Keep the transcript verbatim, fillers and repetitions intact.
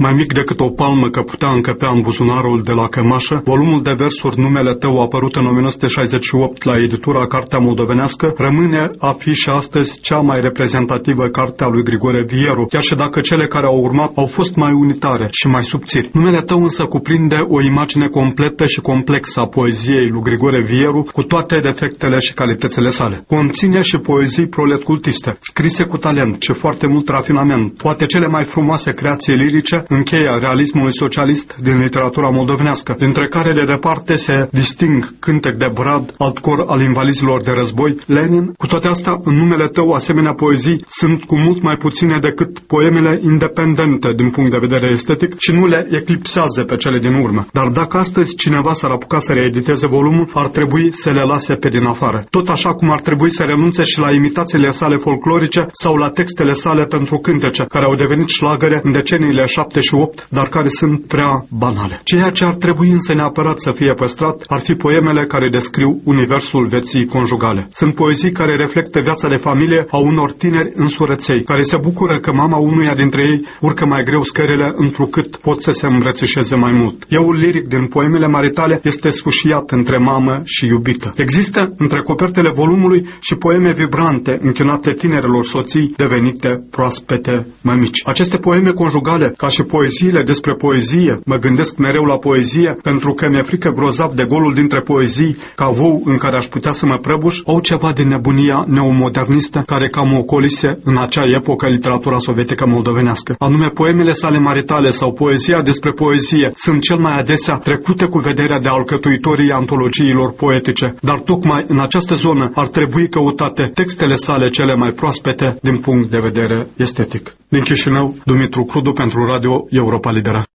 mai mic decât o palmă că putea încăpea în buzunarul de la cămașă, volumul de versuri Numele Tău, apărut în o mie nouă sute șaizeci și opt la editura Cartea Moldovenească, rămâne a fi și astăzi cea mai reprezentativă carte a lui Grigore Vieru, chiar și dacă cele care au urmat au fost mai unitare și mai subțiri. Numele Tău însă cuprinde o imagine completă și complexă a poeziei lui Grigore Vieru, cu toate defectele și calitățile sale. Conține și poezii proletcultiste, scrise cu talent și foarte mult rafinament, poate cele mai frumoase creații lirice în cheia realismului socialist din literatura moldovenească, dintre care de departe se disting Cântec de Brad, alt cor al invalizilor de război, Lenin. Cu toate astea, în Numele Tău, asemenea poezii sunt cu mult mai puține decât poemele independente din punct de vedere estetic și nu le eclipsează pe cele din urmă. Dar dacă astăzi cineva s-ar apuca să reediteze volumul, ar trebui să le lase pe din afară. Tot așa cum ar trebui să renunțe și la imitațiile sale folclorice sau la textele sale pentru cântece, care au devenit șlagăre în deceniile șapte și opt, dar care sunt prea banale. Ceea ce ar trebui însă neapărat să fie păstrat ar fi poemele care descriu universul vieții conjugale. Sunt poezii care reflectă viața de familie a unor tineri însurăței, care se bucură că mama unuia dintre ei urcă mai greu scările, întrucât pot să se îmbrățișeze mai mult. Euul liric din poemele maritale este sfâșiat între mamă și iubită. Există între copertele volumului și poeme vibrante închinate tinerelor soții devenite proaspete mămici. Aceste poeme conjugale, ca și poeziile despre poezie, mă gândesc mereu la poezie pentru că mi-e frică grozav de golul dintre poezii, ca vou în care aș putea să mă prăbuș, au ceva din nebunia neomodernistă care cam ocolise în acea epocă literatura sovietică moldovenească. Anume, poemele sale maritale sau poezia despre poezie sunt cel mai adesea trecute cu vederea de alcătuitorii antologiilor poetice, dar tocmai în această zonă ar trebui căutate textele sale cele mai proaspete din punct de vedere estetic. Din Chișinău, Dumitru Crudu pentru Radio Europa Liberă.